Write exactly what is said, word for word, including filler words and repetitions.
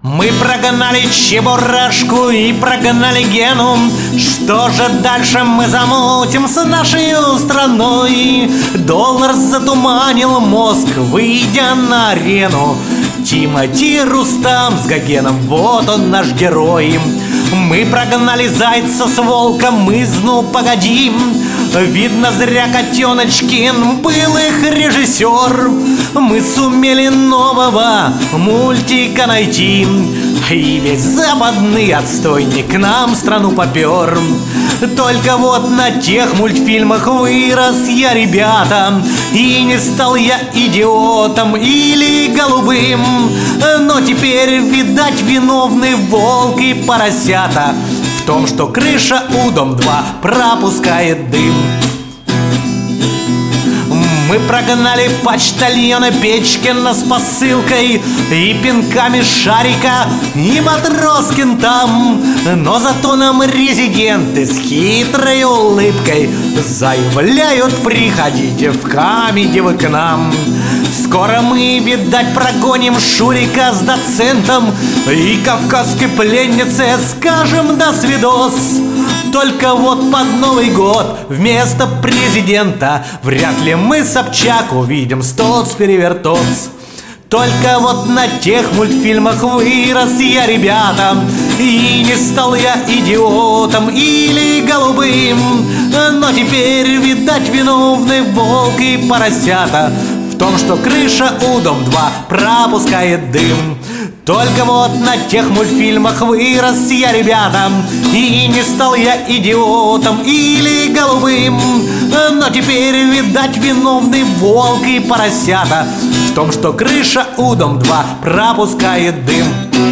Мы прогнали Чебурашку и прогнали Гену. Что же дальше мы замутим с нашей страной? Доллар затуманил мозг, выйдя на арену. Тимати Рустам с Гогеном, вот он наш герой. Мы прогнали зайца с волком, мы ну погоди. Видно, зря Котеночкин был их режиссер. Мы сумели нового мультика найти, и весь западный отстойник к нам в страну попер. Только вот на тех мультфильмах вырос я, ребята, и не стал я идиотом или голубым. Но теперь, видать, виновны волк и поросята в том, что крыша у дом два пропускает дым. Мы прогнали почтальона Печкина с посылкой и пинками Шарика и Матроскин там. Но зато нам резиденты с хитрой улыбкой заявляют: приходите в Камеди вы к нам. Скоро мы, видать, прогоним Шурика с доцентом и кавказской пленнице скажем до свидос. Только вот под Новый год вместо президента вряд ли мы Собчак увидим стоц-перевертоц. Только вот на тех мультфильмах вырос я, ребята, и не стал я идиотом или голубым. Но теперь, видать, виновны волк и поросята в том, что крыша у дом два пропускает дым. Только вот на тех мультфильмах вырос я, ребята, и не стал я идиотом или голубым. Но теперь, видать, виновны волк и поросята в том, что крыша у дом два пропускает дым.